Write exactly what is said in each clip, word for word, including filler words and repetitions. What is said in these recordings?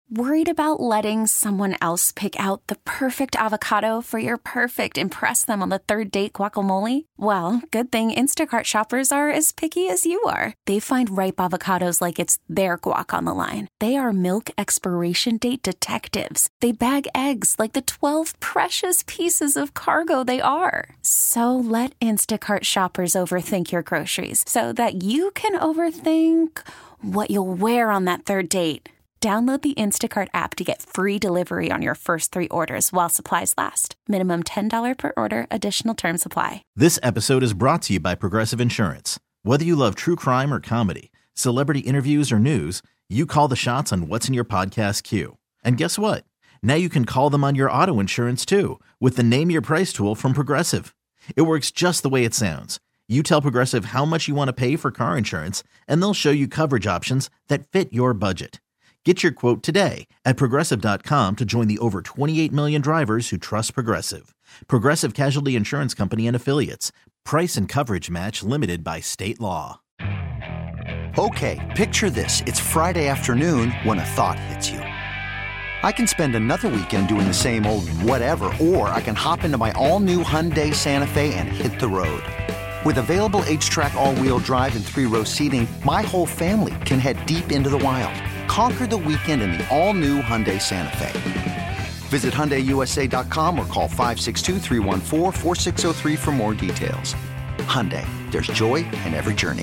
Worried about letting someone else pick out the perfect avocado for your perfect impress them on the third date guacamole? Well, good thing Instacart shoppers are as picky as you are. They find ripe avocados like it's their guac on the line. They are milk expiration date detectives. They bag eggs like the twelve precious pieces of cargo they are. So let Instacart shoppers overthink your groceries so that you can overthink what you'll wear on that third date. Download the Instacart app to get free delivery on your first three orders while supplies last. Minimum ten dollars per order. Additional terms apply. This episode is brought to you by Progressive Insurance. Whether you love true crime or comedy, celebrity interviews or news, you call the shots on what's in your podcast queue. And guess what? Now you can call them on your auto insurance too with the Name Your Price tool from Progressive. It works just the way it sounds. You tell Progressive how much you want to pay for car insurance, and they'll show you coverage options that fit your budget. Get your quote today at Progressive dot com to join the over twenty-eight million drivers who trust Progressive. Progressive Casualty Insurance Company and Affiliates. Price and coverage match limited by state law. Okay, picture this. It's Friday afternoon when a thought hits you. I can spend another weekend doing the same old whatever, or I can hop into my all-new Hyundai Santa Fe and hit the road. With available H-Track all-wheel drive and three-row seating, my whole family can head deep into the wild. Conquer the weekend in the all-new Hyundai Santa Fe. Visit Hyundai U S A dot com or call five six two, three one four, four six zero three for more details. Hyundai, there's joy in every journey.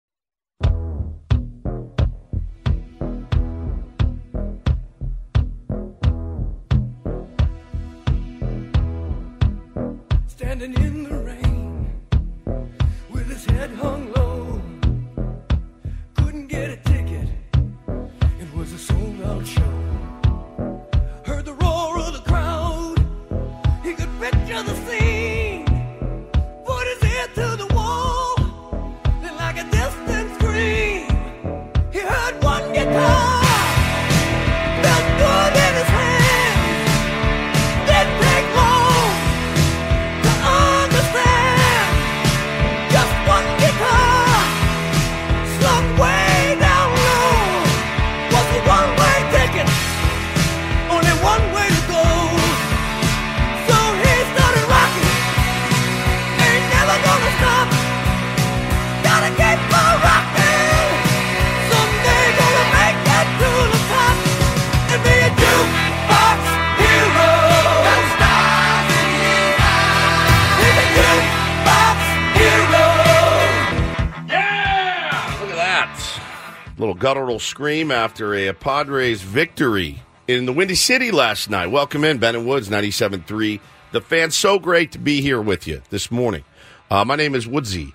Standing in the rain with his head hung low, couldn't get a ticket. It was a sold-out show. Heard the roar of the crowd. He could picture the scene. Put his ear to the wall. Then like a distant scream, he heard one guitar. Felt good in his hands. Didn't take long to understand. Just one guitar slung way down low. Was a one-way ticket, only one way to go. So he started rocking, ain't never gonna stop. Gotta keep on rocking, someday gonna make it to the top and be a jukebox hero. Got stars in his eyes. He's a jukebox hero. Yeah! Look at that. Little guttural scream after a Padres victory in the Windy City last night. Welcome in, Ben and Woods, ninety-seven point three. The Fan, so great to be here with you this morning. Uh, my name is Woodsy.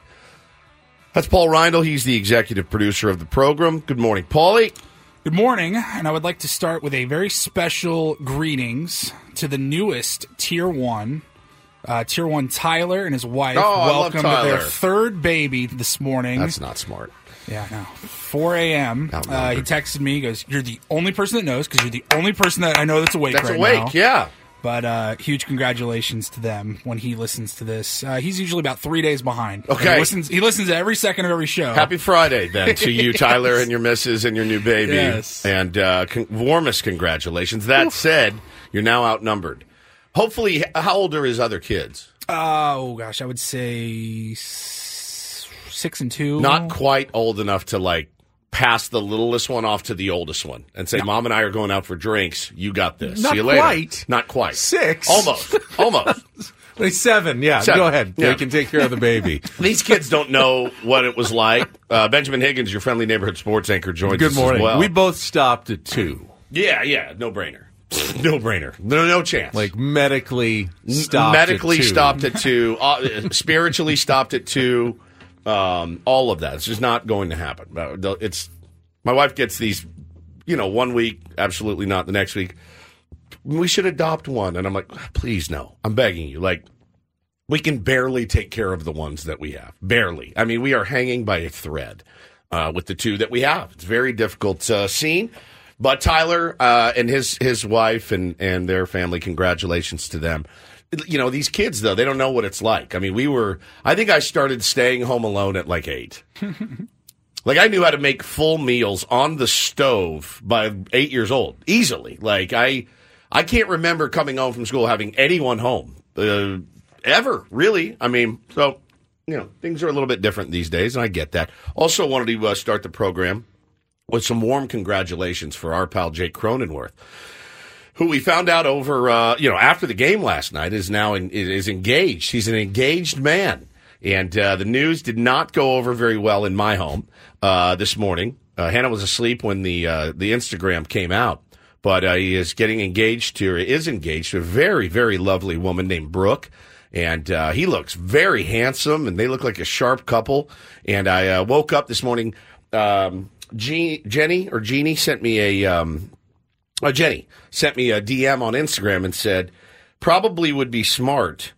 That's Paul Reindl. He's the executive producer of the program. Good morning, Paulie. Good morning, and I would like to start with a very special greetings to the newest Tier one. Uh, Tier one Tyler and his wife Oh, I love welcomed their Tyler. third baby this morning. That's not smart. Yeah, no. four a.m. Uh, Outnumbered. he texted me. He goes, "You're the only person that knows because you're the only person that I know that's awake That's right awake, now." yeah. But uh, huge congratulations to them when he listens to this. Uh, he's usually about three days behind. Okay. He listens, he listens to every second of every show. Happy Friday, then, to you, Tyler, and your missus and your new baby. Yes. And uh, con- warmest congratulations. That said, you're now outnumbered. Hopefully, how old are his other kids? Uh, oh, gosh, I would say s- six and two. Not quite old enough to, like, pass the littlest one off to the oldest one and say, Mom and I are going out for drinks. You got this. Not See you later. quite. Not quite. Six. Almost. Almost. Like seven, yeah. Seven. Go ahead. Yeah. They can take care of the baby. These kids don't know what it was like. Uh, Benjamin Higgins, your friendly neighborhood sports anchor, joins Good us morning. as well. We both stopped at two. Yeah, yeah. No brainer. No brainer. No, no chance. Like medically stopped medically at two. stopped at two, uh, spiritually stopped at two, um, all of that. It's just not going to happen. Uh, It's my wife gets these, you know, one week, absolutely not the next week. We should adopt one, and I'm like, please no. I'm begging you. Like, we can barely take care of the ones that we have, barely. I mean, we are hanging by a thread uh, with the two that we have. It's a very difficult uh, scene. But Tyler uh, and his his wife and, and their family, congratulations to them. You know, these kids, though, they don't know what it's like. I mean, we were, I think I started staying home alone at like eight. Like, I knew how to make full meals on the stove by eight years old, easily. Like, I I can't remember coming home from school having anyone home, uh, ever, really. I mean, so, you know, things are a little bit different these days, and I get that. Also wanted to uh, start the program with some warm congratulations for our pal Jake Cronenworth, who we found out over, uh, you know, after the game last night is now in, is engaged. He's an engaged man. And uh, the news did not go over very well in my home uh, this morning. Uh, Hannah was asleep when the uh, the Instagram came out, but uh, he is getting engaged to, or is engaged to a very, very lovely woman named Brooke. And uh, he looks very handsome, and they look like a sharp couple. And I uh, woke up this morning. Um, Jean, Jenny or Jeannie sent me a um, oh, Jenny sent me a D M on Instagram and said, probably would be smart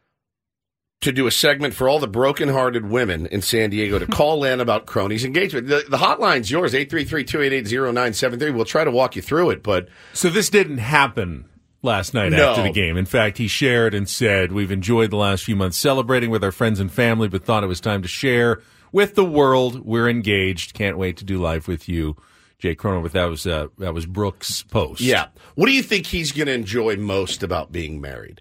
to do a segment for all the broken-hearted women in San Diego to call in about Crony's engagement. The, the hotline's yours, eight three three, two eight eight, zero nine seven three. We'll try to walk you through it, but... So this didn't happen last night No. after the game. In fact, he shared and said, we've enjoyed the last few months celebrating with our friends and family, but thought it was time to share with the world. We're engaged. Can't wait to do life with you. Jake Cronenworth, that was, uh, that was Brooks' post. Yeah. What do you think he's going to enjoy most about being married?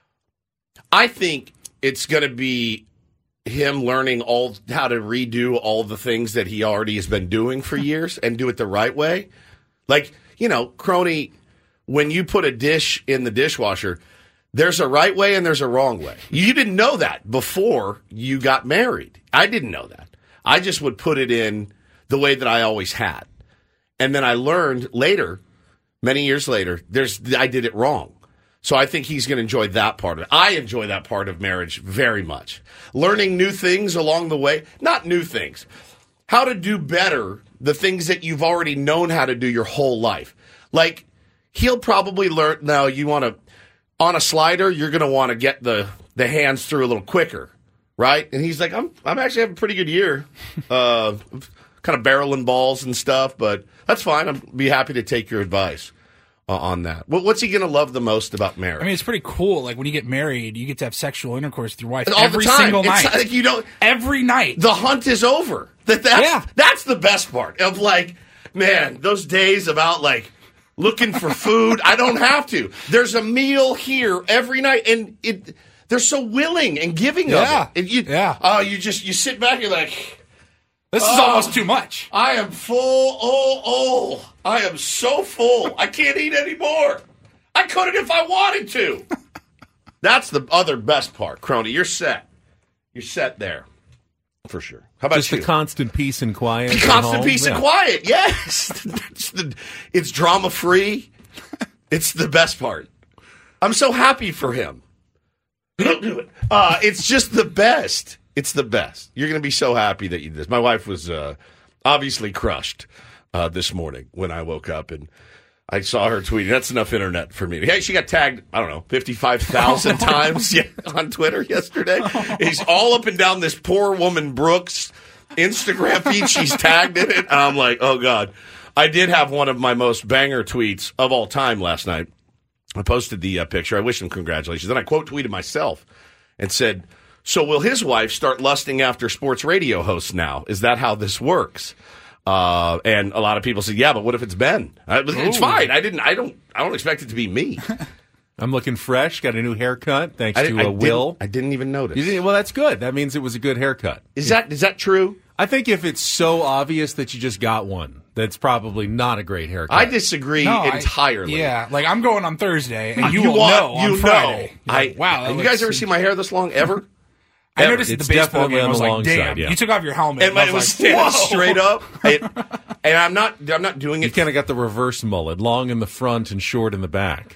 I think it's going to be him learning all how to redo all the things that he already has been doing for years and do it the right way. Like, you know, Crony, when you put a dish in the dishwasher, there's a right way and there's a wrong way. You didn't know that before you got married. I didn't know that. I just would put it in the way that I always had. And then I learned later, many years later, there's I did it wrong. So I think he's going to enjoy that part of it. I enjoy that part of marriage very much. Learning new things along the way. Not new things. How to do better the things that you've already known how to do your whole life. Like, he'll probably learn, now you want to, on a slider, you're going to want to get the, the hands through a little quicker, right? And he's like, I'm I'm actually having a pretty good year. Uh, kind of barreling balls and stuff, but that's fine. I'd be happy to take your advice uh, on that. What, what's he going to love the most about marriage? I mean, it's pretty cool. Like, when you get married, you get to have sexual intercourse with your wife All every the time. single It's night. like you don't, Every night. the hunt is over. That that's, Yeah. that's the best part of, like, man, those days about, like, looking for food. I don't have to. There's a meal here every night, and it they're so willing and giving Yeah. of it. And you, Yeah. Oh, you just you sit back. You're like, This is Oh. almost too much. I am full. Oh, oh, I am so full. I can't eat anymore. I couldn't if I wanted to. That's the other best part, Crony. You're set. You're set there. For sure. How about Just you? the constant peace and quiet. at Constant home? peace Yeah. and quiet. Yes. it's the, it's drama free. It's the best part. I'm so happy for him. Don't do it. Uh, it's just the best. It's the best. You're going to be so happy that you did this. My wife was uh, obviously crushed uh, this morning when I woke up and I saw her tweeting. That's enough internet for me. Hey, she got tagged, I don't know, fifty-five thousand times on Twitter yesterday. He's all up and down this poor woman Brooks Instagram feed. She's tagged in it. And I'm like, oh, God. I did have one of my most banger tweets of all time last night. I posted the uh, picture. I wish him congratulations. Then I quote tweeted myself and said, so will his wife start lusting after sports radio hosts now? Is that how this works? Uh, and a lot of people said, yeah, but what if it's Ben? Uh, it's fine. I didn't. I don't. I don't expect it to be me. I'm looking fresh. Got a new haircut thanks I, to I uh, Will. Didn't, I didn't even notice. You didn't, well, that's good. That means it was a good haircut. Is that is that true? I think if it's so obvious that you just got one, that's probably not a great haircut. I disagree No, I- entirely. yeah, like I'm going on Thursday, and Uh, you, will want- know on you Friday. know. You're like, I, wow, that have you looks- guys ever seen my hair this long ever? I ever. noticed at It's the baseball definitely game. I on was the like, long damn, side, yeah. you took off your helmet. And I it was like, standing whoa. straight up. It, and I'm not. I'm not doing You it. kind of got the reverse mullet, long in the front and short in the back.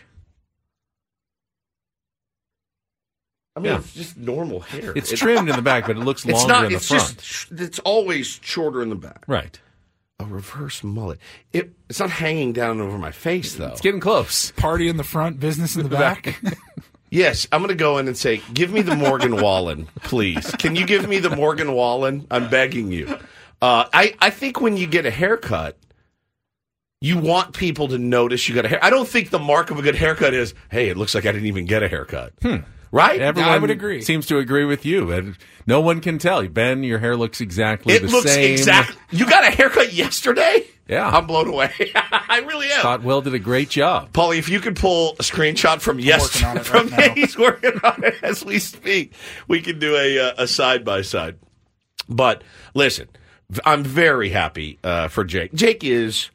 I mean, Yeah. it's just normal hair. It's It- trimmed in the back, but it looks It's longer not. in the It's front. just. It's always shorter in the back. Right. A reverse mullet. It, it's not hanging down over my face, though. It's getting close. Party in the front, business in the back. Yes, I'm going to go in and say, give me the Morgan Wallen, please. Can you give me the Morgan Wallen? I'm begging you. Uh, I, I think when you get a haircut, you want people to notice you got a hair. I don't think the mark of a good haircut is, hey, it looks like I didn't even get a haircut. Hmm. Right? Everyone I would agree. seems to agree with you. And no one can tell. Ben, your hair looks exactly It the looks same. exactly. You got a haircut yesterday? Yeah. I'm blown away. I really am. Thought Will did a great job. Paulie, if you could pull a screenshot from yesterday, working on it from right now. he's working on it as we speak, we can do a uh, a side by side. But listen, I'm very happy uh, for Jake. Jake is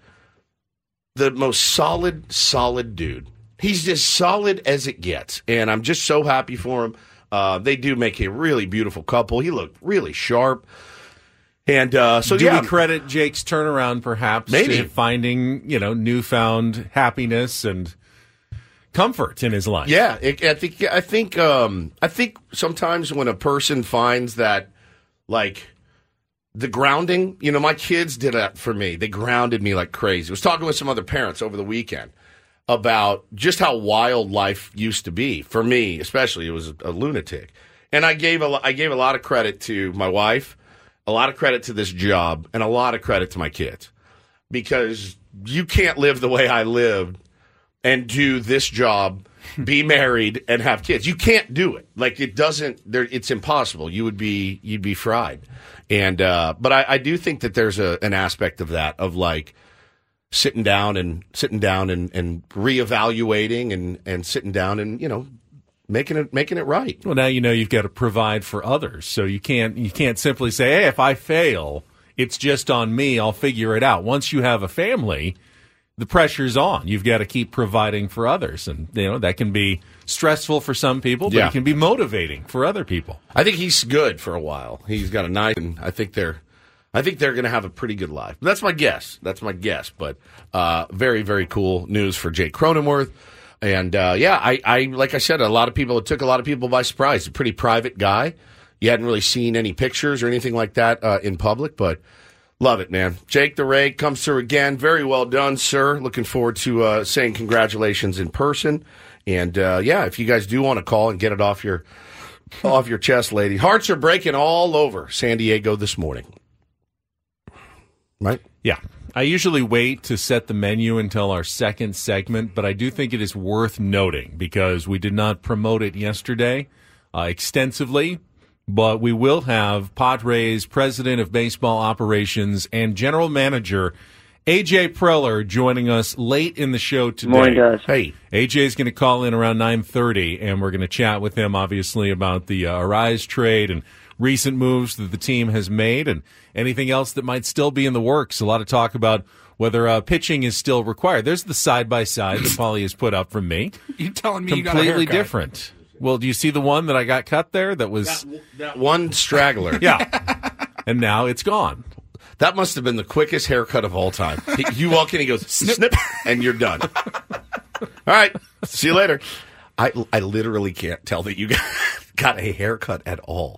the most solid, solid dude. He's as solid as it gets, and I'm just so happy for him. Uh, they do make a really beautiful couple. He looked really sharp. And uh, so, Do yeah. we credit Jake's turnaround perhaps Maybe. to finding, you know, newfound happiness and comfort in his life? Yeah, it, I think I think um, I think sometimes when a person finds that, like, the grounding, you know, my kids did that for me. They grounded me like crazy. I was talking with some other parents over the weekend about just how wild life used to be for me, especially. It was a lunatic, and I gave a I gave a lot of credit to my wife, a lot of credit to this job, and a lot of credit to my kids, because you can't live the way I lived and do this job, be married, and have kids. You can't do it. Like, it doesn't. There, it's impossible. You would be you'd be fried. And uh, but I, I do think that there's a, an aspect of that, of like sitting down and sitting down and, and reevaluating and, and sitting down and, you know, making it making it right. Well, now you know you've got to provide for others, so you can't you can't simply say, "Hey, if I fail, it's just on me. I'll figure it out." Once you have a family, the pressure's on. You've got to keep providing for others, and you know that can be stressful for some people, but Yeah. it can be motivating for other people. I think he's good for a while. He's got a nice, and I think they're, I think they're going to have a pretty good life. That's my guess. That's my guess. But uh, very, very cool news for Jake Cronenworth. And uh, yeah, I, I, like I said, a lot of people. It took a lot of people by surprise. He's a pretty private guy. You hadn't really seen any pictures or anything like that uh, in public, but love it, man. Jake the Ray comes through again. Very well done, sir. Looking forward to uh, saying congratulations in person. And uh, yeah, if you guys do want to call and get it off your off your chest, lady. Hearts are breaking all over San Diego this morning. Right? Yeah. I usually wait to set the menu until our second segment, but I do think it is worth noting because we did not promote it yesterday uh, extensively, but we will have Padres President of Baseball Operations and General Manager A J Preller joining us late in the show today. Morning, guys. Hey, A J is going to call in around nine thirty, and we're going to chat with him, obviously, about the uh, Arise trade and recent moves that the team has made and anything else that might still be in the works. A lot of talk about whether uh, pitching is still required. There's the side-by-side that Paulie has put up from me. You telling me you got a Completely haircut? different. Well, do you see the one that I got cut there that was... that one straggler. Yeah. And now it's gone. That must have been the quickest haircut of all time. He, you walk in, he goes, snip, and you're done. All right. See you later. I, I literally can't tell that you got, got a haircut at all.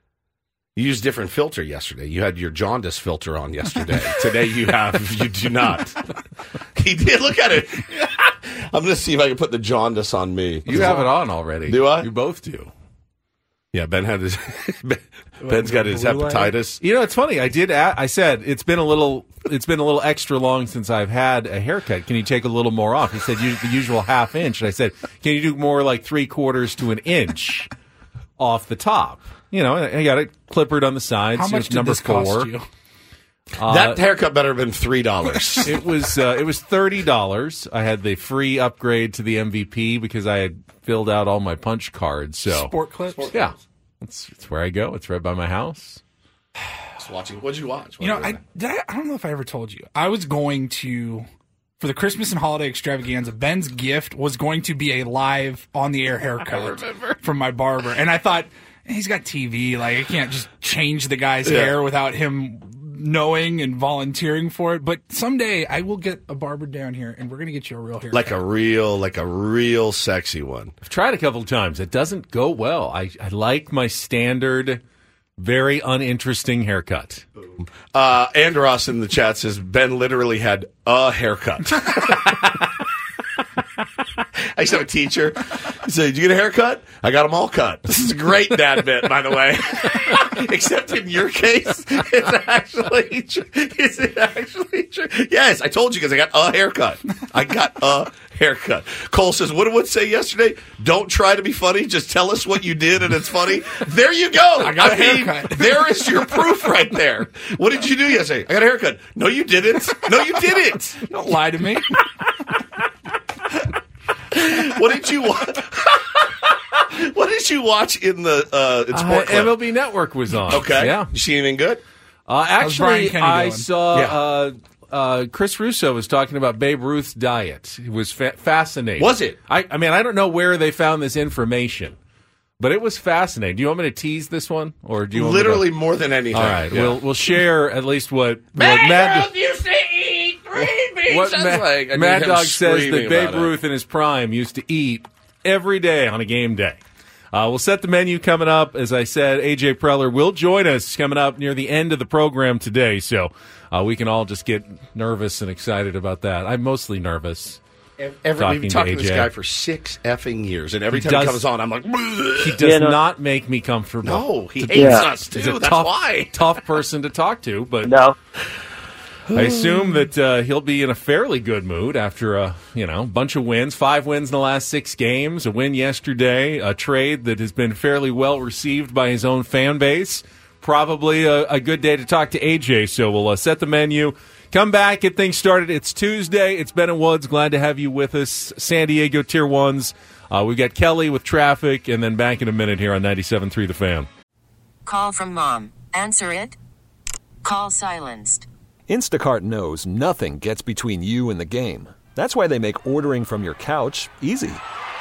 You used different filter yesterday. You had your jaundice filter on yesterday. Today you have, you do not. He did. Look at it. I'm going to see if I can put the jaundice on me. You have it on already. Do I? You both do. Yeah, Ben had his, Ben's got his hepatitis. You know, it's funny. I did. A- I said it's been a little. It's been a little extra long since I've had a haircut. Can you take a little more off? He said use the usual half inch, and I said, can you do more like three quarters to an inch off the top? You know, I got it clippered on the sides. How much It's did number this four. cost you? That haircut better have been three dollars. It was uh, it was thirty dollars. I had the free upgrade to the M V P because I had filled out all my punch cards. So Sport clips? yeah, that's, that's where I go. It's right by my house. Just watching. What'd you watch? You know, I, did I I don't know if I ever told you. I was going to, for the Christmas and holiday extravaganza, Ben's gift was going to be a live on the air haircut from my barber, and I thought he's got T V, like I can't just change the guy's Yeah. hair without him knowing and volunteering for it. But someday I will get a barber down here, and we're gonna get you a real haircut, like a real, like a real sexy one. I've tried a couple of times. It doesn't go well. I, I like my standard, very uninteresting haircut. Uh, Andros in the chat says Ben literally had a haircut. I used to have a teacher. He said, "Did you get a haircut?" I got them all cut. This is a great dad bit, by the way. Except in your case, it's actually true. Is it actually true? Yes, I told you because I got a haircut. I got a haircut. Cole says, what did one say yesterday? Don't try to be funny. Just tell us what you did and it's funny. There you go. I got I a mean, haircut. There is your proof right there. What did you do yesterday? I got a haircut. No, you didn't. No, you didn't. Don't lie to me. What did you watch? What did you watch in the uh, in Uh, sport clip? M L B Network was on. Okay. Yeah. You see anything good? Uh, How's Brian actually, Kenny I doing? saw Yeah. uh, uh, Chris Russo was talking about Babe Ruth's diet. It was fa- fascinating. Was it? I, I mean, I don't know where they found this information, but it was fascinating. Do you want me to tease this one, or do you want Literally Me more than to... anything. All right, Yeah. we'll we'll share at least what, what Babe Mad, Ruth used to eat green beans. what That's Ma- like- I need Mad him Dog says screaming that Babe about it. Ruth in his prime used to eat every day on a game day. Uh, we'll set the menu coming up. As I said, A J Preller will join us coming up near the end of the program today, so uh, we can all just get nervous and excited about that. I'm mostly nervous. Every, talking we've to talked to, A J. this guy for six effing years, and every He time he does- comes on, I'm like, He does Yeah, no. not make me comfortable. no, he He's hates Yeah. us too. a That's tough, why. tough person to talk to, but No. I assume that uh, he'll be in a fairly good mood after a you know bunch of wins, five wins in the last six games, a win yesterday, a trade that has been fairly well received by his own fan base. Probably a, a good day to talk to A J. So we'll uh, set the menu, come back, get things started. It's Tuesday. It's Ben and Woods. Glad to have you with us. San Diego Tier Ones. Uh, we've got Kelly with traffic, and then back in a minute here on ninety-seven point three The Fan. Call from mom. Answer it. Call silenced. Instacart knows nothing gets between you and the game. That's why they make ordering from your couch easy.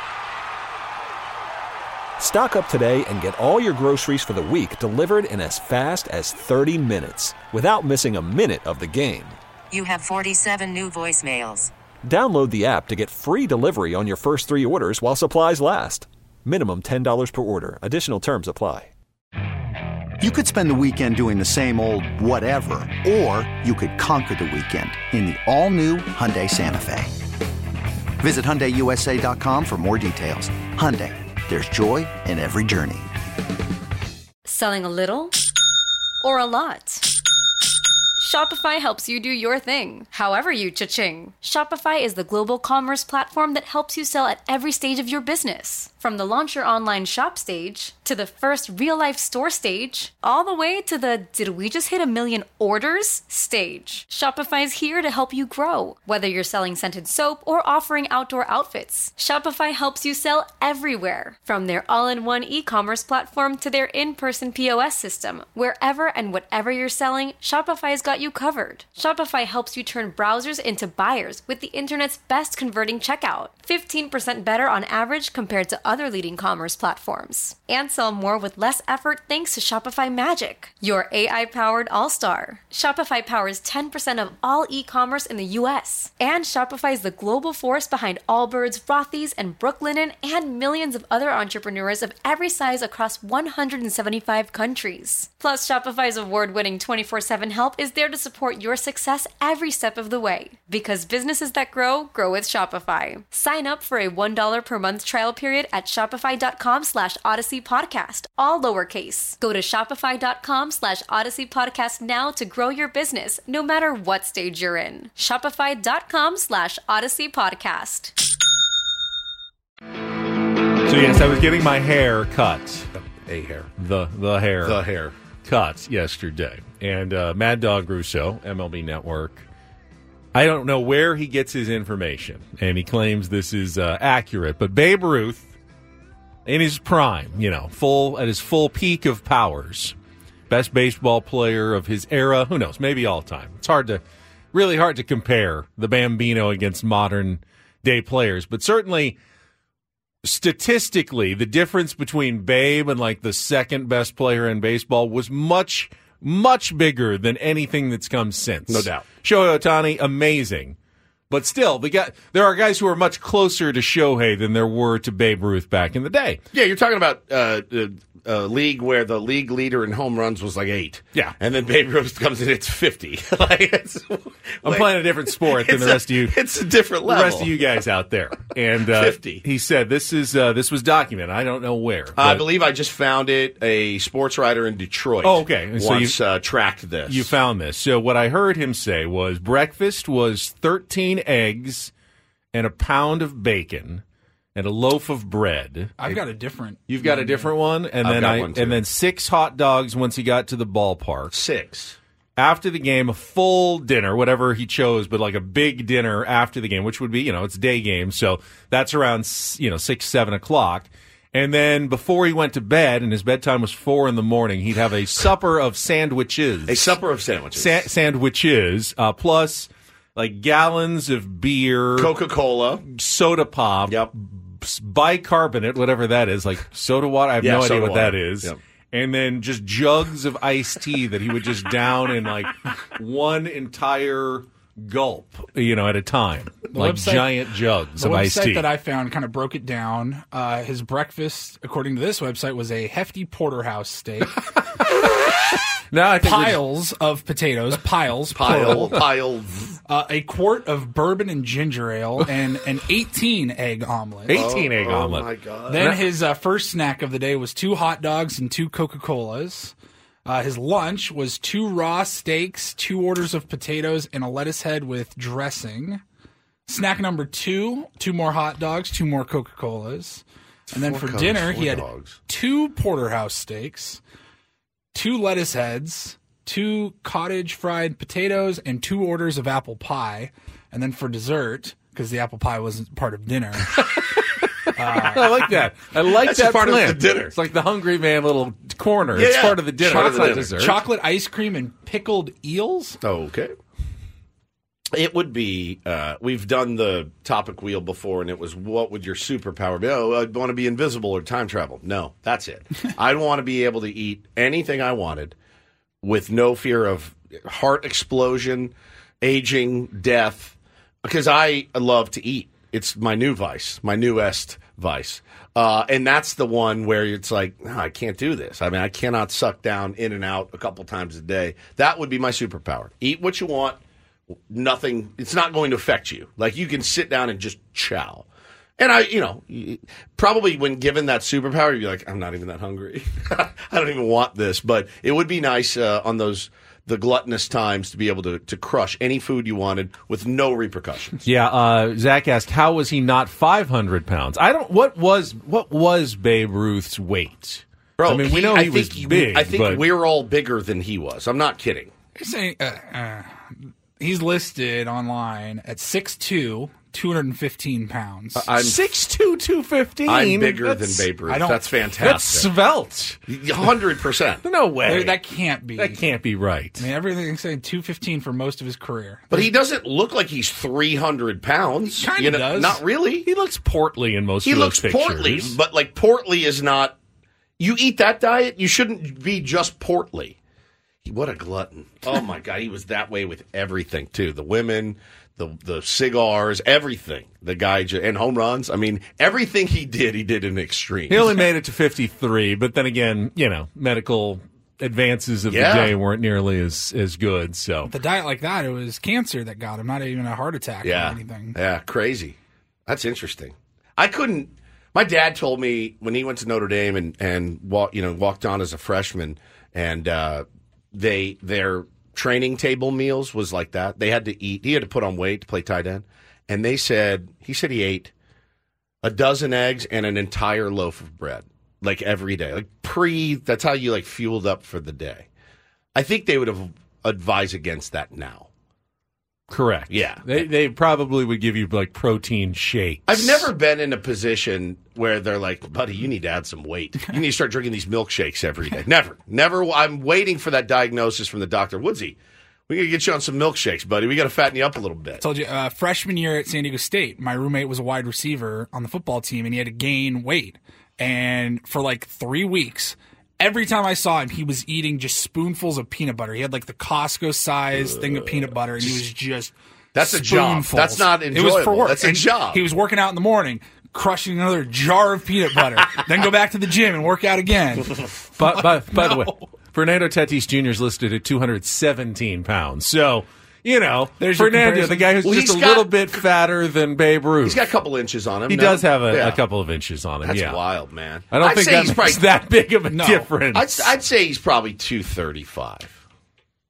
Stock up today and get all your groceries for the week delivered in as fast as thirty minutes without missing a minute of the game. You have forty-seven new voicemails. Download the app to get free delivery on your first three orders while supplies last. Minimum ten dollars per order. Additional terms apply. You could spend the weekend doing the same old whatever, or you could conquer the weekend in the all-new Hyundai Santa Fe. Visit Hyundai U S A dot com for more details. Hyundai, there's joy in every journey. Selling a little or a lot? Shopify helps you do your thing, however you cha-ching. Shopify is the global commerce platform that helps you sell at every stage of your business. From the launch your online shop stage, to the first real-life store stage, all the way to the did we just hit a million orders stage. Shopify's here to help you grow. Whether you're selling scented soap or offering outdoor outfits, Shopify helps you sell everywhere. From their all-in-one e-commerce platform to their in-person P O S system, wherever and whatever you're selling, Shopify's got you covered. Shopify helps you turn browsers into buyers with the internet's best converting checkout. fifteen percent better on average compared to other leading commerce platforms. And sell more with less effort thanks to Shopify Magic, your A I-powered all-star. Shopify powers ten percent of all e-commerce in the U S. And Shopify is the global force behind Allbirds, Rothy's, and Brooklinen, and millions of other entrepreneurs of every size across one hundred seventy-five countries. Plus, Shopify's award-winning twenty-four seven help is there to support your success every step of the way. Because businesses that grow, grow with Shopify. Sign up for a one dollar per month trial period at shopify.com slash Odyssey Podcast, all lowercase. Go to shopify.com slash Odyssey Podcast now to grow your business, no matter what stage you're in. Shopify.com slash Odyssey Podcast. So yes, I was getting my hair cut. A hair. The the hair. The hair. Cut yesterday. And uh, Mad Dog Russo, M L B Network, I don't know where he gets his information, and he claims this is uh, accurate, but Babe Ruth, in his prime, you know, full at his full peak of powers, best baseball player of his era, who knows, maybe all time. It's hard to, really hard to compare the Bambino against modern day players, but certainly statistically, the difference between Babe and like the second best player in baseball was much, much bigger than anything that's come since. No doubt. Shohei Ohtani, amazing. But still, the guy, there are guys who are much closer to Shohei than there were to Babe Ruth back in the day. Yeah, you're talking about uh, a, a league where the league leader in home runs was like eight. Yeah. And then Babe Ruth comes in, it's fifty. like, it's, I'm like, playing a different sport than the rest a, of you. It's a different The level. rest of you guys out there. And uh, fifty. He said this is uh, this was documented. I don't know where. I but believe I just found it. A sports writer in Detroit. Oh, okay. So once you- uh, tracked this. You found this. So what I heard him say was breakfast was thirteen eggs and a pound of bacon and a loaf of bread. I've got a different. You've got a different one, and I've then got I one, too. and then six hot dogs once he got to the ballpark. Six. After the game, a full dinner, whatever he chose, but like a big dinner after the game, which would be, you know, it's day game, so that's around, you know, six, seven o'clock. And then before he went to bed, and his bedtime was four in the morning, he'd have a supper of sandwiches. A supper of sandwiches. Sa- sandwiches, uh, plus like gallons of beer, Coca-Cola, soda pop, yep, bicarbonate, whatever that is, like soda water. I have yeah, no idea soda what water. that is. Yep. And then just jugs of iced tea that he would just down in like one entire gulp, you know, at a time. The like website- giant jugs The of iced website tea. that I found kind of broke it down. Uh, his breakfast, according to this website, was a hefty porterhouse steak, now I think we're- piles of potatoes, piles, pile, plural, pile. uh, a quart of bourbon and ginger ale, and an eighteen egg omelet. eighteen egg Oh omelet. my God. Then his uh, first snack of the day was two hot dogs and two Coca-Colas. Uh, his lunch was two raw steaks, two orders of potatoes, and a lettuce head with dressing. Snack number two, two more hot dogs, two more Coca-Colas. And then Four for Cokes, dinner, four he had dogs. two porterhouse steaks, two lettuce heads, two cottage fried potatoes, and two orders of apple pie. And then for dessert, because the apple pie wasn't part of dinner, I like that. I like That's that part of plan. the dinner. It's like the Hungry Man little corner. It's Yeah. part of the dinner. Part of It's the not dinner. dessert. chocolate ice cream and pickled eels. Okay. It would be, uh, we've done the topic wheel before, and it was, what would your superpower be? Oh, I'd want to be invisible or time travel. No, that's it. I'd want to be able to eat anything I wanted with no fear of heart explosion, aging, death, because I love to eat. It's my new vice, my newest vice. Uh, and that's the one where it's like, no, I can't do this. I mean, I cannot suck down in and out a couple times a day. That would be my superpower. Eat what you want. Nothing, it's not going to affect you. Like, you can sit down and just chow. And I, you know, probably when given that superpower, you'd be like, I'm not even that hungry. I don't even want this. But it would be nice uh, on those, the gluttonous times, to be able to, to crush any food you wanted with no repercussions. Yeah, uh, Zach asked, how was he not five hundred pounds? I don't, what was, what was Babe Ruth's weight? Bro, I mean, we he- know I he was think big, I think but we're all bigger than he was. I'm not kidding. You're saying, uh, uh, he's listed online at six two, two hundred fifteen pounds. I'm six two, two fifteen. I'm bigger than That's- Babe Ruth. I don't- That's That's fantastic. svelte. one hundred percent. No way. There- that can't be. That can't be right. I mean, everything's saying two fifteen for most of his career. But he doesn't look like he's three hundred pounds. He kinda You know, does. Not really. He looks portly in most He of those looks pictures. portly, but like portly is not. You eat that diet, you shouldn't be just portly. He, what a glutton! Oh my God, he was that way with everything too. The women, the the cigars, everything. The guy ju- and home runs. I mean, everything he did, he did in extreme. He only made it to fifty-three, but then again, you know, medical advances of Yeah. the day weren't nearly as, as good. So With a diet like that, it was cancer that got him, not even a heart attack yeah, or anything. yeah, crazy. That's interesting. I couldn't. My dad told me when he went to Notre Dame and and walk, you know, walked on as a freshman, and uh, they their training table meals was like that. They had to eat. He had to put on weight to play tight end, and they said he said he ate a dozen eggs and an entire loaf of bread, like every day, like pre. That's how you like fueled up for the day. I think they would have advised against that now. correct. Yeah. They they probably would give you like protein shakes. I've never been in a position where they're like, buddy, you need to add some weight. You need to start drinking these milkshakes every day. Never. Never. I'm waiting for that diagnosis from the doctor. Woodsy, we got to get you on some milkshakes, buddy. We got to fatten you up a little bit. Told you, uh, freshman year at San Diego State, my roommate was a wide receiver on the football team, and he had to gain weight. And for like three weeks, every time I saw him, he was eating just spoonfuls of peanut butter. He had like the Costco size thing of peanut butter, and he was just That's a job. spoonfuls. That's not It was for enjoyable. work. That's a And job. He was working out in the morning, crushing another jar of peanut butter, then go back to the gym and work out again. But, but by the way, No. Fernando Tatis Junior is listed at two hundred seventeen pounds. So, you know, There's your Fernando, comparison. the guy who's Well, just a he's got- little bit fatter than Babe Ruth. He's got a couple inches on him. he no? does have a, Yeah. a couple of inches on him. That's yeah. wild, man. I don't I'd think say that he's makes probably, that big of a No. difference. I'd, I'd say he's probably two thirty-five.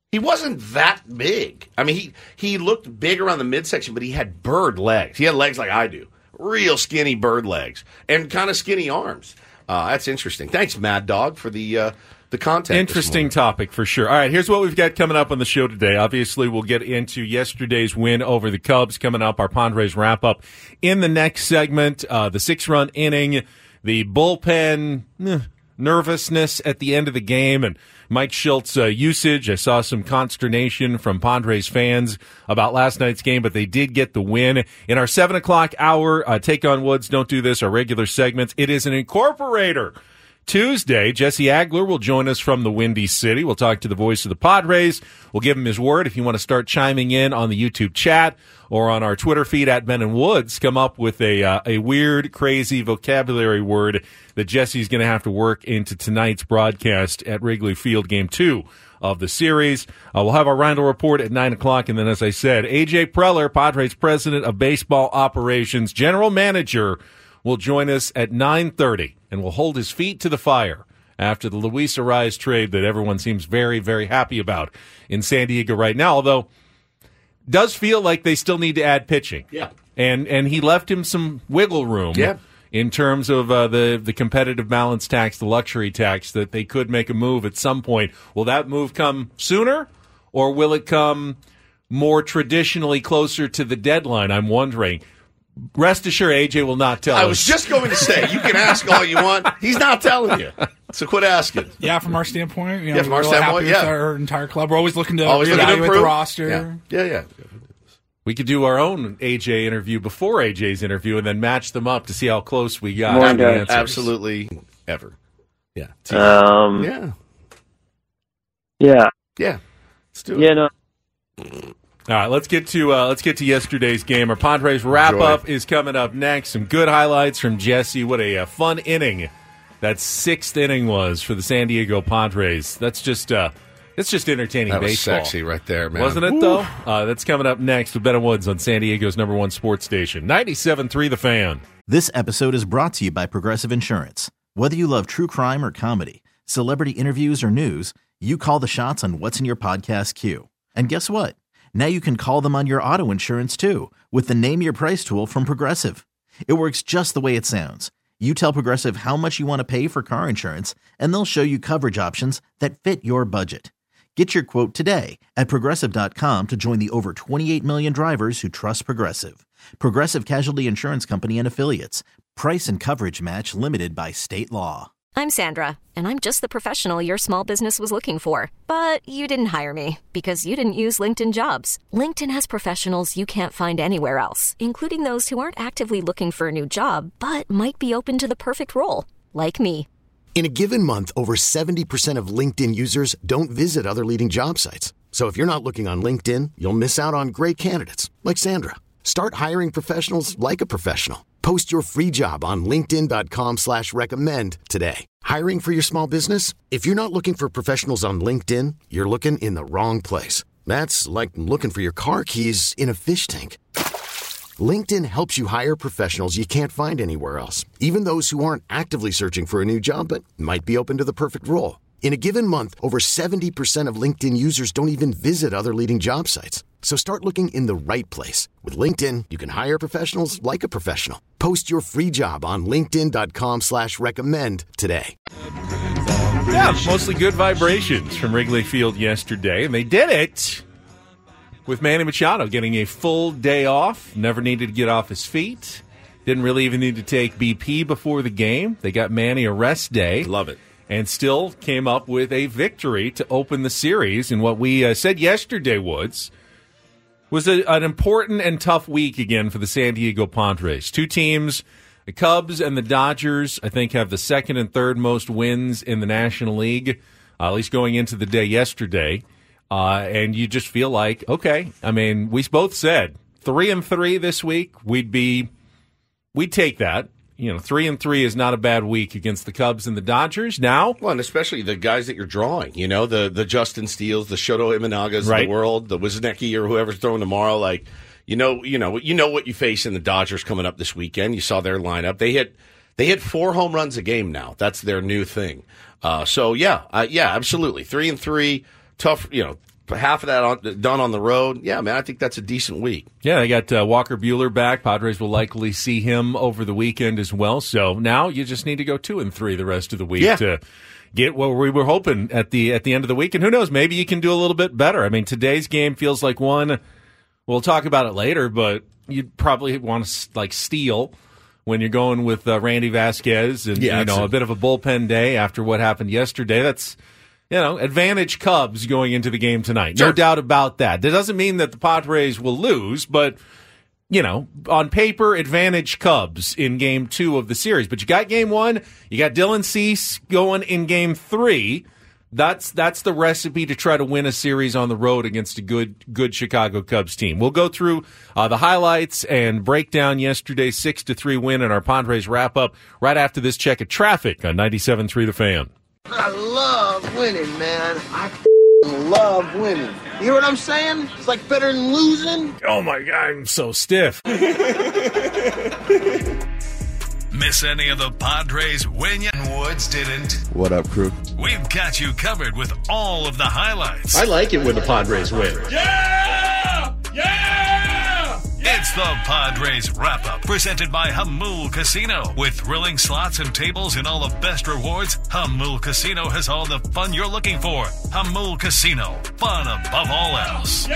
He wasn't that big. I mean, he, he looked big around the midsection, but he had bird legs. He had legs like I do. Real skinny bird legs. And kind of skinny arms. Uh, that's interesting. Thanks, Mad Dog, for the uh, the content. Interesting topic for sure. All right, here's what we've got coming up on the show today. Obviously, we'll get into yesterday's win over the Cubs coming up, our Padres wrap-up in the next segment. Uh, the six-run inning, the bullpen eh, nervousness at the end of the game, and Mike Schultz's uh, usage. I saw some consternation from Padres fans about last night's game, but they did get the win. In our seven o'clock hour, uh, Take on Woods, Don't Do This, our regular segments, it is an incorporator Tuesday. Jesse Agler will join us from the Windy City. We'll talk to the voice of the Padres. We'll give him his word. If you want to start chiming in on the YouTube chat or on our Twitter feed at Ben and Woods, come up with a uh, a weird, crazy vocabulary word that Jesse's going to have to work into tonight's broadcast at Wrigley Field, Game two of the series. Uh, we'll have our Randall Report at nine o'clock, and then, as I said, A J Preller, Padres President of Baseball Operations, General Manager, will join us at nine thirty, and will hold his feet to the fire after the Luis Arraez trade that everyone seems very, very happy about in San Diego right now, although does feel like they still need to add pitching. Yeah. And and he left him some wiggle room yeah. in terms of uh, the, the competitive balance tax, the luxury tax, that they could make a move at some point. Will that move come sooner, or will it come more traditionally closer to the deadline? I'm wondering. Rest assured, A J will not tell I us. was just going to say, you can ask all you want. He's not telling you. So quit asking. Yeah, from our standpoint, you know, Yeah, from we're our really standpoint, happy with yeah. our entire club. We're always looking to Always looking to reevaluate the improve. roster. Yeah, yeah. yeah. We could do our own A J interview before A J's interview and then match them up to see how close we got. More to the guys. answers. Absolutely ever. Yeah. Um, yeah. Yeah. Yeah. Let's do it. Yeah, no. All right, let's get to uh, let's get to yesterday's game. Our Padres wrap Enjoy. up is coming up next. Some good highlights from Jesse. What a, uh fun inning that sixth inning was for the San Diego Padres. That's just uh, it's just entertaining That was baseball. sexy right there, man. Wasn't it, Woo. though? Uh, that's coming up next with Ben and Woods on San Diego's number one sports station, ninety-seven point three The Fan. This episode is brought to you by Progressive Insurance. Whether you love true crime or comedy, celebrity interviews or news, you call the shots on what's in your podcast queue. And guess what? Now you can call them on your auto insurance, too, with the Name Your Price tool from Progressive. It works just the way it sounds. You tell Progressive how much you want to pay for car insurance, and they'll show you coverage options that fit your budget. Get your quote today at Progressive dot com to join the over twenty-eight million drivers who trust Progressive. Progressive Casualty Insurance Company and Affiliates. Price and coverage match limited by state law. I'm Sandra, and I'm just the professional your small business was looking for. But you didn't hire me because you didn't use LinkedIn Jobs. LinkedIn has professionals you can't find anywhere else, including those who aren't actively looking for a new job, but might be open to the perfect role, like me. In a given month, over seventy percent of LinkedIn users don't visit other leading job sites. So if you're not looking on LinkedIn, you'll miss out on great candidates like Sandra. Start hiring professionals like a professional. Post your free job on linkedin dot com slash recommend today. Hiring for your small business? If you're not looking for professionals on LinkedIn, you're looking in the wrong place. That's like looking for your car keys in a fish tank. LinkedIn helps you hire professionals you can't find anywhere else, even those who aren't actively searching for a new job but might be open to the perfect role. In a given month, over seventy percent of LinkedIn users don't even visit other leading job sites. So start looking in the right place. With LinkedIn, you can hire professionals like a professional. Post your free job on linkedin dot com slash recommend today. Yeah, mostly good vibrations from Wrigley Field yesterday, and they did it with Manny Machado getting a full day off. Never needed to get off his feet. Didn't really even need to take B P before the game. They got Manny a rest day. Love it. And still came up with a victory to open the series. And what we uh, said yesterday, Woods, was a, an important and tough week again for the San Diego Padres. Two teams, the Cubs and the Dodgers, I think have the second and third most wins in the National League, uh, at least going into the day yesterday. Uh, and you just feel like, okay, I mean, we both said three and three this week, we'd be, we'd take that. You know, three and three is not a bad week against the Cubs and the Dodgers. Now, well, and especially the guys that you're drawing. You know, the the Justin Steeles, the Shoto Imanagas right. of the world, the Wisniewski or whoever's throwing tomorrow. Like, you know, you know, you know what you face in the Dodgers coming up this weekend. You saw their lineup. They hit they hit four home runs a game now. That's their new thing. Uh, so yeah, uh, yeah, absolutely. Three and three, tough. You know, half of that on, done on the road. Yeah, man, I think that's a decent week. Yeah, they got uh, Walker Buehler back. Padres will likely see him over the weekend as well. So now you just need to go two and three the rest of the week yeah. to get what we were hoping at the at the end of the week. And who knows, maybe you can do a little bit better. I mean, today's game feels like one. We'll talk about it later, but you'd probably want to like steal when you're going with uh, Randy Vasquez and yeah, you know a, a bit of a bullpen day after what happened yesterday. That's you know advantage Cubs going into the game tonight. Sure. No doubt about that. That doesn't mean that the Padres will lose, but you know on paper advantage Cubs in game two of the series. But you got game one. You got Dylan Cease going in game three. That's that's the recipe to try to win a series on the road against a good good Chicago Cubs team. We'll go through uh, the highlights and break down yesterday's six to three win and our Padres wrap up right after this check of traffic on ninety-seven point three The Fan. I love winning, man. I love winning. You hear what I'm saying? It's like better than losing. Oh my God, I'm so stiff. Miss any of the Padres win yet? Woods didn't. What up, crew? We've got you covered with all of the highlights. I like it when the Padres win. Yeah! Yeah! It's the Padres Wrap-Up, presented by Hamul Casino. With thrilling slots and tables and all the best rewards, Hamul Casino has all the fun you're looking for. Hamul Casino, fun above all else.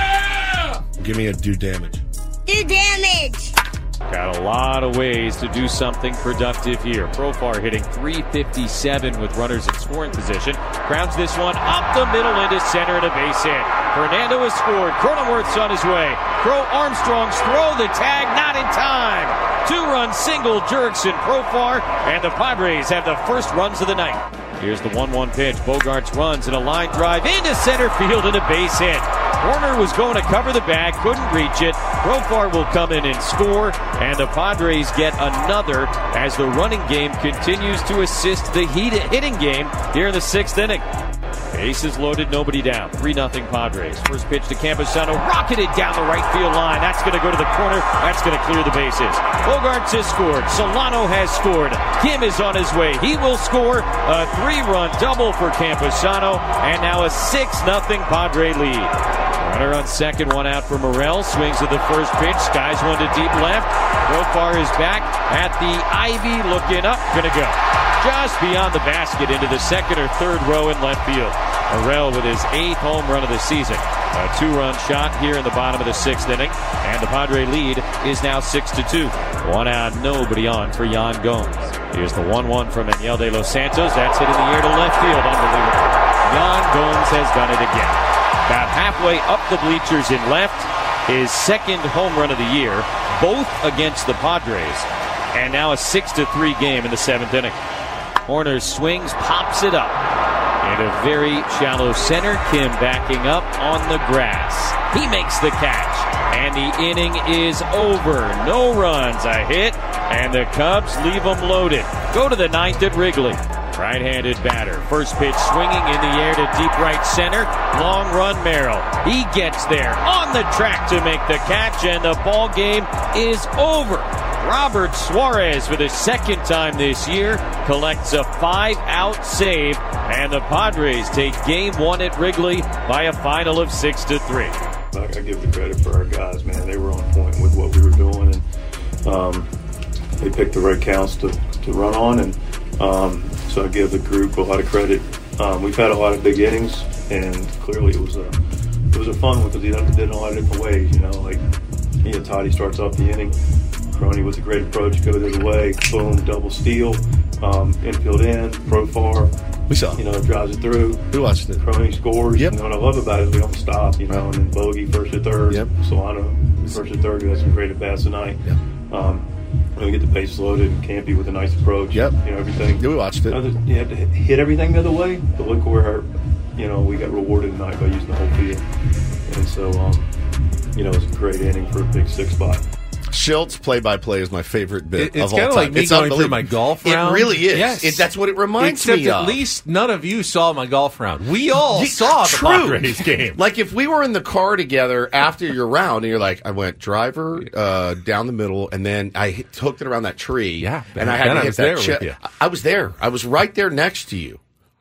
Yeah! Give me a do damage. Do damage! Got a lot of ways to do something productive here. Profar hitting three fifty-seven with runners in scoring position. Grounds this one up the middle into center to base hit. Fernando has scored. Cronenworth's on his way. Crow Armstrong's throw the tag, not in time. Two-run single, Jurickson, Profar, and the Padres have the first runs of the night. Here's the one one pitch. Bogarts runs and a line drive into center field and a base hit. Warner was going to cover the bag, couldn't reach it. Profar will come in and score, and the Padres get another as the running game continues to assist the heat hitting game here in the sixth inning. Bases loaded, nobody down. three nothing Padres. First pitch to Campusano, rocketed down the right field line. That's going to go to the corner. That's going to clear the bases. Bogarts has scored. Solano has scored. Kim is on his way. He will score a three-run double for Campusano, and now a six nothing Padre lead. Runner on second, one out for Morel. Swings at the first pitch. Skies one to deep left. Profar is back at the Ivy, looking up. Gonna go just beyond the basket into the second or third row in left field. Morel with his eighth home run of the season. A two-run shot here in the bottom of the sixth inning, and the Padre lead is now six to two. One out, nobody on for Yan Gomes. Here's the one one from Manuel de los Santos. That's hit in the air to left field. Unbelievable. Yan Gomes has done it again. About halfway up the bleachers in left, his second home run of the year, both against the Padres, and now a six to three game in the seventh inning. Horner swings, pops it up. In a very shallow center, Kim backing up on the grass. He makes the catch, and the inning is over. No runs, a hit, and the Cubs leave them loaded. Go to the ninth at Wrigley. Right-handed batter. First pitch swinging in the air to deep right center. Long run Merrill. He gets there on the track to make the catch, and the ball game is over. Robert Suarez, for the second time this year, collects a five-out save, and the Padres take game one at Wrigley by a final of six to three. I give the credit for our guys, man. They were on point with what we were doing, and um, they picked the right counts to, to run on, and um, so I give the group a lot of credit. Um, we've had a lot of big innings, and clearly it was a it was a fun one because he did it a lot of different ways. You know, like you know, Toddy starts off the inning. Crony with a great approach, goes the other way, boom, double steal, um, infield in, Profar. We saw. You know, drives it through. We watched it. Crony scores. Yep. And what I love about it is we don't stop, you know, and then Bogey first to third. Yep. Solano first to third, who had some great at-bats tonight. Yep. Um, we get the bases loaded, and Campy with a nice approach. Yep. You know, everything. Yeah, we watched it. You, know, you had to hit everything the other way, but look where, you know, we got rewarded tonight by using the whole field. And so, um, you know, it was a great inning for a big six spot. Schiltz play-by-play is my favorite bit it, of all time. It's kind of like me it's going through my golf round. It really is. Yes. It, that's what it reminds Except me of. at least none of you saw my golf round. We all Yeah, saw the true. Padres game. Like if we were in the car together after your round, and you're like, I went driver uh, down the middle, and then I hit, hooked it around that tree. Yeah, and I had then to I hit was that there chi- with you. I was there. I was right there next to you.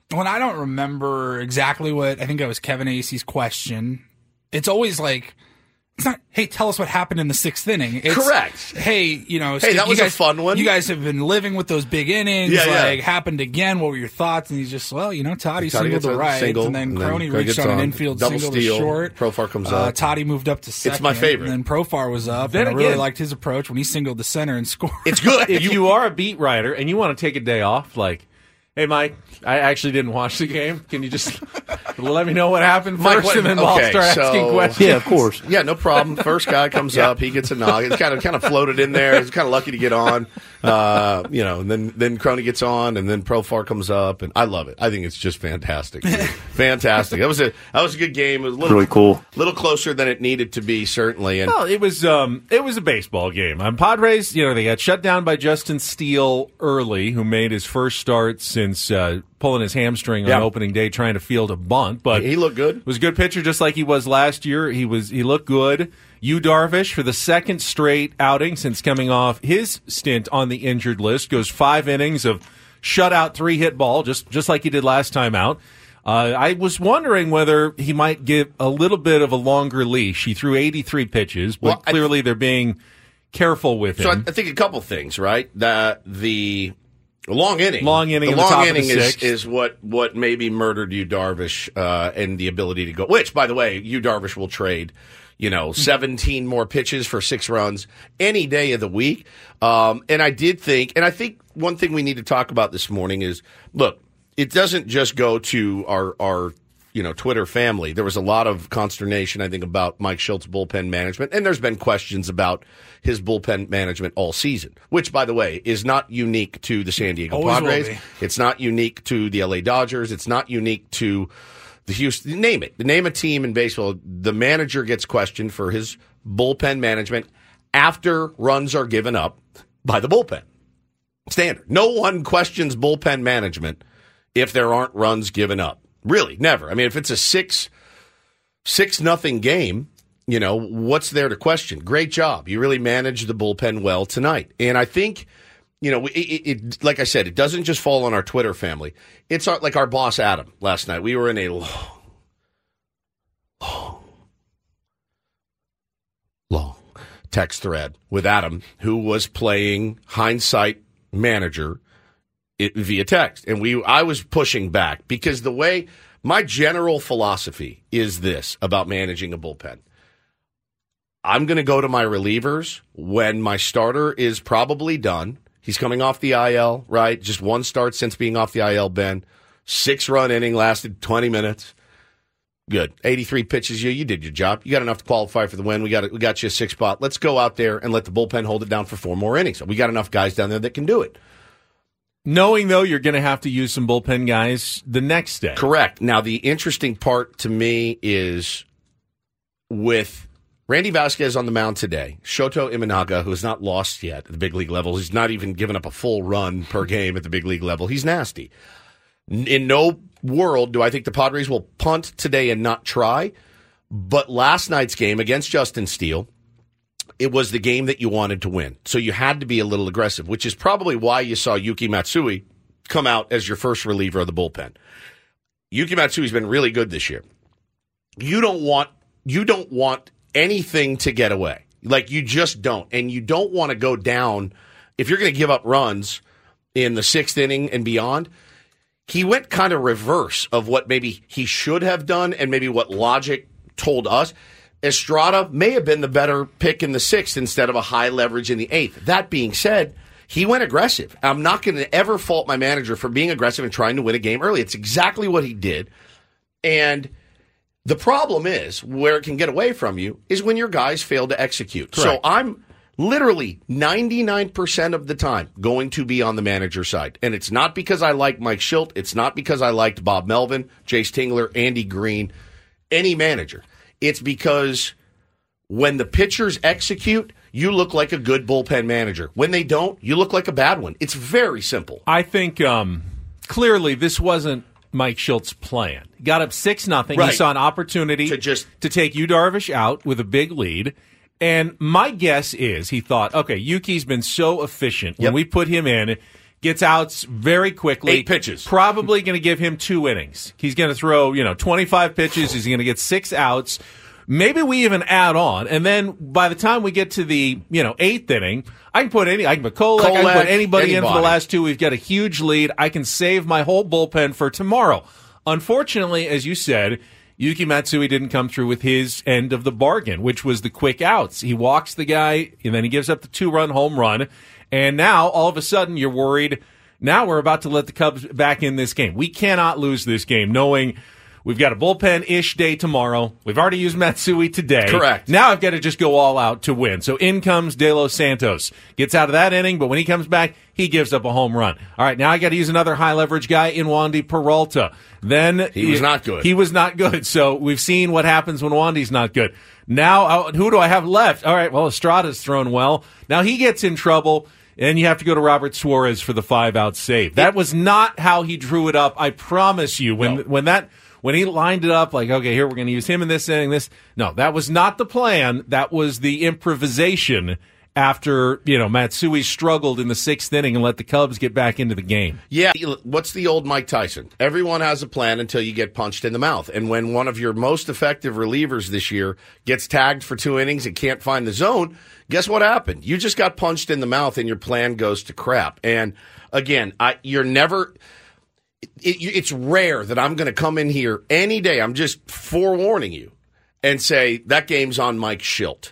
when I don't remember exactly what, I think that was Kevin Acey's question, it's always like, it's not, hey, tell us what happened in the sixth inning. It's, Correct. Hey, you know, hey, that was guys, a fun one. You guys have been living with those big innings. Yeah, yeah. Like, happened again. What were your thoughts? And he's just, well, you know, Toddy, Toddy singled to right. single, and then and Crony then reached on, on an infield double single steal, to short. Profar comes uh, up. Toddy moved up to second. It's my favorite. And then Profar was up. Then and again, I really liked his approach when he singled the center and scored. It's good. If you are a beat writer and you want to take a day off, like, hey, Mike, I actually didn't watch the game. Can you just let me know what happened first, Mike, and then okay, I'll start so, asking questions? Yeah, of course. Yeah, no problem. First guy comes Yeah. up, he gets a knock. It's kind of kind of floated in there. He's kind of lucky to get on. Uh, you know, and then then Crony gets on, and then Profar comes up, and I love it. I think it's just fantastic, fantastic. That was a that was a good game. It was a little, Really cool. little closer than it needed to be, certainly. And Well, it was um, it was a baseball game. Um, Padres, you know, they got shut down by Justin Steele early, who made his first start since uh, pulling his hamstring Yeah. on opening day, trying to field a bunt. But he looked good. Was a good pitcher, just like he was last year. He was he looked good. Yu Darvish, for the second straight outing since coming off his stint on the injured list, goes five innings of shutout three hit ball, just just like he did last time out. Uh, I was wondering whether he might give a little bit of a longer leash. He threw eighty-three pitches, but Well, I- clearly they're being careful with so I, him. I think a couple things, right? That the long inning, Long inning the in the long top of the inning is, sixth. is what what maybe murdered Yu Darvish uh, and the ability to go. Which, by the way, Yu Darvish will trade. You know, seventeen more pitches for six runs any day of the week. Um, and I did think, and I think one thing we need to talk about this morning is, look, it doesn't just go to our, our, you know, Twitter family. There was a lot of consternation, I think, about Mike Schultz bullpen management. And there's been questions about his bullpen management all season, which, by the way, is not unique to the San Diego Always will Padres. be. It's not unique to the L A Dodgers. It's not unique to the Houston, name it. Name a team in baseball. The manager gets questioned for his bullpen management after runs are given up by the bullpen. Standard. No one questions bullpen management if there aren't runs given up. Really, never. I mean, if it's a six, six nothing game, you know, what's there to question? Great job. You really managed the bullpen well tonight. And I think, you know, it, it, it like I said, it doesn't just fall on our Twitter family. It's our, like our boss, Adam, last night. We were in a long, long, long text thread with Adam, who was playing hindsight manager it, via text. And we, I was pushing back because the way my general philosophy is this about managing a bullpen. I'm going to go to my relievers when my starter is probably done. He's coming off the I L, right? Just one start since being off the I L, Ben. Six-run inning, lasted twenty minutes. Good. eighty-three pitches. You you did your job. You got enough to qualify for the win. We got we got you a six spot. Let's go out there and let the bullpen hold it down for four more innings. We got enough guys down there that can do it. Knowing, though, you're going to have to use some bullpen guys the next day. Correct. Now, the interesting part to me is with Randy Vasquez on the mound today, Shoto Imanaga, who has not lost yet at the big league level. He's not even given up a full run per game at the big league level. He's nasty. In no world do I think the Padres will punt today and not try. But last night's game against Justin Steele, it was the game that you wanted to win. So you had to be a little aggressive, which is probably why you saw Yuki Matsui come out as your first reliever of the bullpen. Yuki Matsui's been really good this year. You don't want you don't want anything to get away. Like, you just don't. And you don't want to go down. If you're going to give up runs in the sixth inning and beyond, he went kind of reverse of what maybe he should have done and maybe what logic told us. Estrada may have been the better pick in the sixth instead of a high leverage in the eighth. That being said, he went aggressive. I'm not going to ever fault my manager for being aggressive and trying to win a game early. It's exactly what he did. And the problem is, where it can get away from you, is when your guys fail to execute. Correct. So I'm literally ninety-nine percent of the time going to be on the manager side. And it's not because I like Mike Schilt. It's not because I liked Bob Melvin, Jace Tingler, Andy Green, any manager. It's because when the pitchers execute, you look like a good bullpen manager. When they don't, you look like a bad one. It's very simple. I think um, clearly this wasn't Mike Schultz's plan. He got up six nothing. Right. He saw an opportunity To just- to take Yu Darvish out with a big lead. And my guess is he thought, okay, Yuki's been so efficient. When Yep. we put him in, gets outs very quickly. Eight pitches. Probably going to give him two innings. He's going to throw, you know, twenty-five pitches. He's going to get six outs. Maybe we even add on, and then by the time we get to the, you know, eighth inning, I can put any, I can put Kolek, I can put anybody, anybody in for the last two. We've got a huge lead. I can save my whole bullpen for tomorrow. Unfortunately, as you said, Yuki Matsui didn't come through with his end of the bargain, which was the quick outs. He walks the guy, and then he gives up the two-run home run, and now all of a sudden you're worried. Now we're about to let the Cubs back in this game. We cannot lose this game, knowing we've got a bullpen-ish day tomorrow. We've already used Matsui today. Correct. Now I've got to just go all out to win. So in comes De Los Santos. Gets out of that inning, but when he comes back, he gives up a home run. All right, now I got to use another high-leverage guy in Wandy Peralta. Then He was not good. He was not good. So we've seen what happens when Wandy's not good. Now, uh, who do I have left? All right, well, Estrada's thrown well. Now he gets in trouble. And you have to go to Robert Suarez for the five-out save. That was not how he drew it up. I promise you. When No. when that when he lined it up, like, okay, here we're going to use him in this inning, this. No, that was not the plan. That was the improvisation after, you know, Matsui struggled in the sixth inning and let the Cubs get back into the game. Yeah, what's the old Mike Tyson? Everyone has a plan until you get punched in the mouth. And when one of your most effective relievers this year gets tagged for two innings and can't find the zone, guess what happened? You just got punched in the mouth and your plan goes to crap. And again, I, you're never... It, it's rare that I'm going to come in here any day, I'm just forewarning you, and say, that game's on Mike Shildt.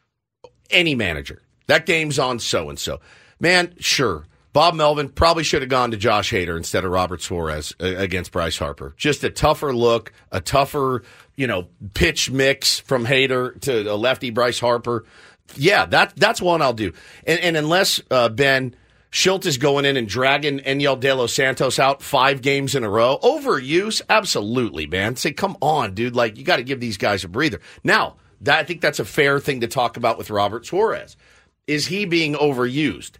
Any manager. That game's on so-and-so. Man, sure. Bob Melvin probably should have gone to Josh Hader instead of Robert Suarez uh, against Bryce Harper. Just a tougher look, a tougher, you know, pitch mix from Hader to a lefty Bryce Harper. Yeah, that that's one I'll do. And, and unless, uh, Ben, Shildt is going in and dragging Enyel De Los Santos out five games in a row, overuse? Absolutely, man. Say, come on, dude. Like, you got to give these guys a breather. Now, that, I think that's a fair thing to talk about with Robert Suarez. Is he being overused?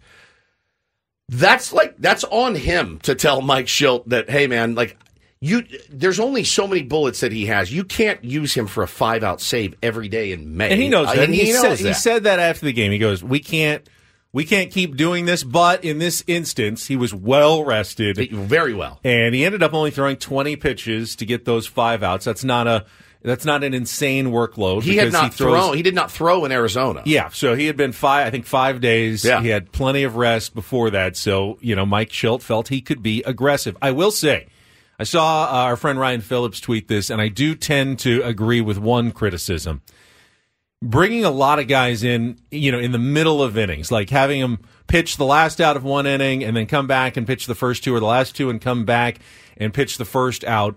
That's like that's on him to tell Mike Shildt that, hey, man, like you, there's only so many bullets that he has. You can't use him for a five out save every day in May. And he knows that. And he, he, knows said, that. he said that after the game. He goes, "We can't, we can't keep doing this." But in this instance, he was well rested, very well, and he ended up only throwing twenty pitches to get those five outs. That's not a That's not an insane workload. He had not he throws, thrown. He did not throw in Arizona. Yeah, so he had been five, I think, five days. Yeah. He had plenty of rest before that. So, you know, Mike Shildt felt he could be aggressive. I will say, I saw uh, our friend Ryan Phillips tweet this, and I do tend to agree with one criticism. Bringing a lot of guys in, you know, in the middle of innings, like having them pitch the last out of one inning and then come back and pitch the first two, or the last two and come back and pitch the first out.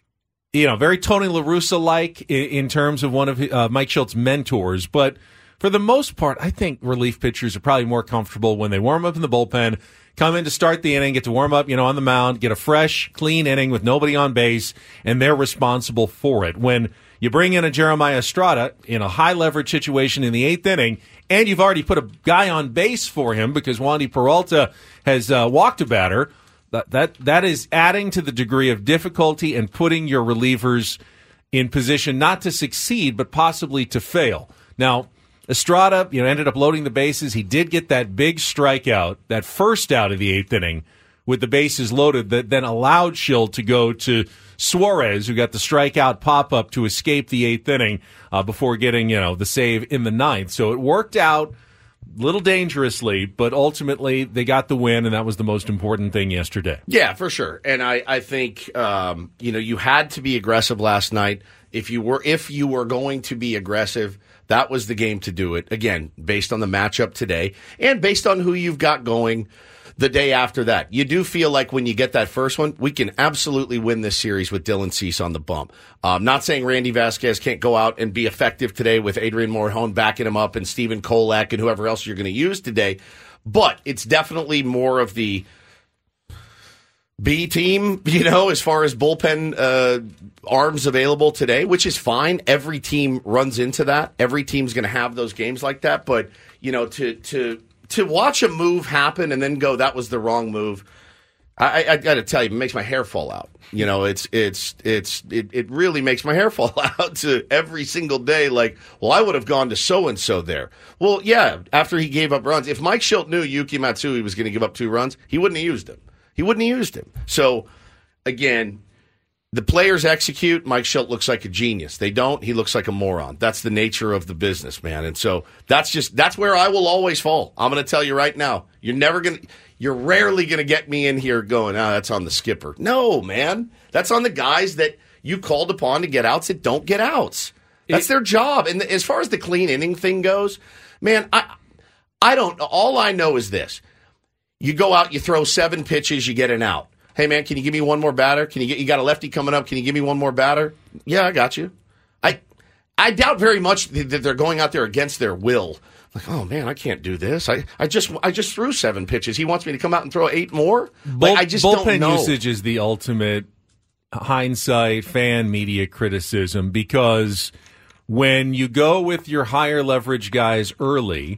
You know, very Tony La Russa-like in, in terms of one of uh, Mike Shildt's mentors. But for the most part, I think relief pitchers are probably more comfortable when they warm up in the bullpen, come in to start the inning, get to warm up, you know, on the mound, get a fresh, clean inning with nobody on base, and they're responsible for it. When you bring in a Jeremiah Estrada in a high-leverage situation in the eighth inning, and you've already put a guy on base for him because Wandy Peralta has uh, walked a batter, That, that that is adding to the degree of difficulty and putting your relievers in position not to succeed, but possibly to fail. Now, Estrada, you know, ended up loading the bases. He did get that big strikeout, that first out of the eighth inning, with the bases loaded, that then allowed Shildt to go to Suarez, who got the strikeout pop-up to escape the eighth inning uh, before getting, you know, the save in the ninth. So it worked out a little dangerously, but ultimately they got the win, and that was the most important thing yesterday. Yeah, for sure. And I, I think um, you know, you had to be aggressive last night. If you were if you were going to be aggressive, that was the game to do it. Again, based on the matchup today and based on who you've got going the day after that. You do feel like when you get that first one, we can absolutely win this series with Dylan Cease on the bump. I'm not saying Randy Vasquez can't go out and be effective today with Adrian Morejon backing him up and Stephen Kolek and whoever else you're going to use today, but it's definitely more of the B team, you know, as far as bullpen uh, arms available today, which is fine. Every team runs into that. Every team's going to have those games like that, but, you know, to to... To watch a move happen and then go, that was the wrong move, I, I got to tell you, it makes my hair fall out. You know, it's it's it's it, it really makes my hair fall out to every single day. Like, well, I would have gone to so and so there. Well, yeah, after he gave up runs, if Mike Shildt knew Yuki Matsui was going to give up two runs, he wouldn't have used him. He wouldn't have used him. So, again, the players execute. Mike Shildt looks like a genius. They don't. He looks like a moron. That's the nature of the business, man. And so that's just that's where I will always fall. I'm going to tell you right now. You're never going to. You're rarely going to get me in here going, ah, oh, that's on the skipper. No, man. That's on the guys that you called upon to get outs that don't get outs. That's it, their job. And as far as the clean inning thing goes, man, I I don't, all I know is this. You go out, you throw seven pitches, you get an out. Hey, man, can you give me one more batter? Can you get, you got a lefty coming up. Can you give me one more batter? Yeah, I got you. I I doubt very much that they're going out there against their will. Like, oh man, I can't do this. I, I just I just threw seven pitches. He wants me to come out and throw eight more. Bull, like, I just bullpen don't know. usage is the ultimate hindsight fan media criticism, because when you go with your higher leverage guys early,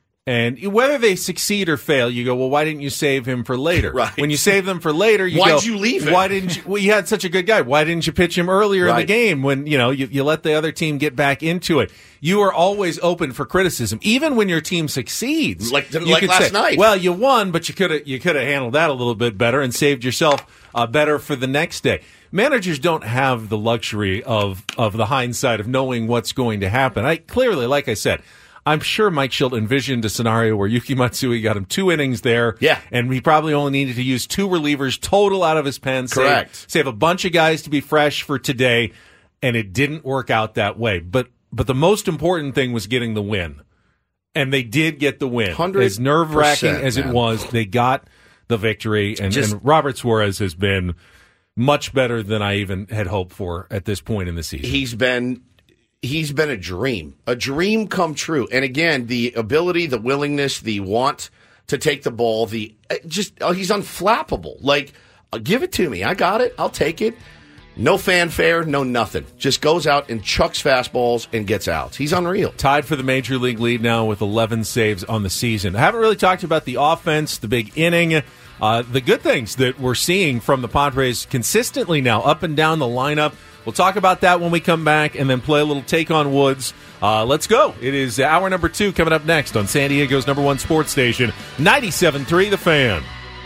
and whether they succeed or fail, you go, well, why didn't you save him for later? Right. When you save them for later, you Why'd go, you leave him? Why didn't you? Well, you had such a good guy. Why didn't you pitch him earlier Right. in the game when you know you, you let the other team get back into it? You are always open for criticism, even when your team succeeds. Like, you like could last say, night. Well, you won, but you could have you could have handled that a little bit better and saved yourself uh, better for the next day. Managers don't have the luxury of of the hindsight of knowing what's going to happen. I clearly, like I said, I'm sure Mike Shildt envisioned a scenario where Yuki Matsui got him two innings there. Yeah. And he probably only needed to use two relievers total out of his pen. Correct. Save, save a bunch of guys to be fresh for today, and it didn't work out that way. But but the most important thing was getting the win. And they did get the win. one hundred percent, as nerve-wracking as man. it was, they got the victory. And, Just- and Robert Suarez has been much better than I even had hoped for at this point in the season. He's been he's been a dream, a dream come true. And again, the ability, the willingness, the want to take the ball, the just oh, he's unflappable. Like, uh, give it to me, I got it, I'll take it. No fanfare, no nothing. Just goes out and chucks fastballs and gets outs. He's unreal. Tied for the major league lead now with eleven saves on the season. I haven't really talked about the offense, the big inning, uh, the good things that we're seeing from the Padres consistently now, up and down the lineup. We'll talk about that when we come back and then play a little Take on Woods. Uh, let's go. It is hour number two coming up next on San Diego's number one sports station, ninety-seven point three The Fan.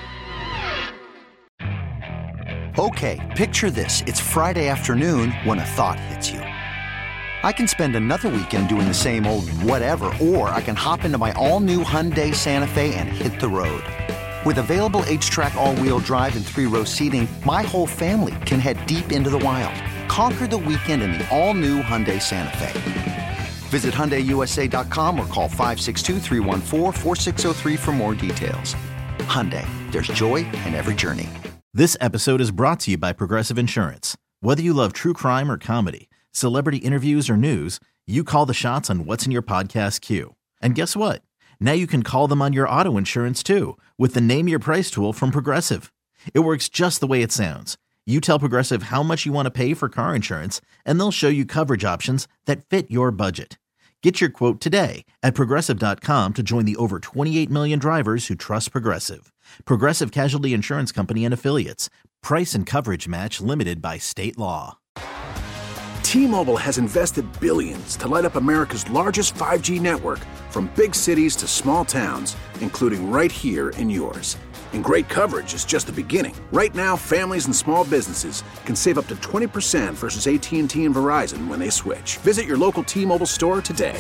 Okay, picture this. It's Friday afternoon when a thought hits you. I can spend another weekend doing the same old whatever, or I can hop into my all-new Hyundai Santa Fe and hit the road. With available H-Track all-wheel drive and three-row seating, my whole family can head deep into the wild. Conquer the weekend in the all-new Hyundai Santa Fe. Visit Hyundai U S A dot com or call five six two, three one four, four six zero three for more details. Hyundai, there's joy in every journey. This episode is brought to you by Progressive Insurance. Whether you love true crime or comedy, celebrity interviews or news, you call the shots on what's in your podcast queue. And guess what? Now you can call them on your auto insurance too with the Name Your Price tool from Progressive. It works just the way it sounds. You tell Progressive how much you want to pay for car insurance, and they'll show you coverage options that fit your budget. Get your quote today at Progressive dot com to join the over twenty-eight million drivers who trust Progressive. Progressive Casualty Insurance Company and Affiliates. Price and coverage match limited by state law. T-Mobile has invested billions to light up America's largest five G network, from big cities to small towns, including right here in yours. And great coverage is just the beginning. Right now, families and small businesses can save up to twenty percent versus A T and T and Verizon when they switch. Visit your local T-Mobile store today.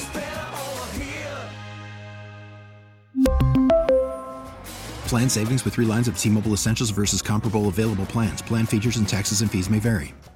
Plan savings with three lines of T-Mobile Essentials versus comparable available plans. Plan features and taxes and fees may vary.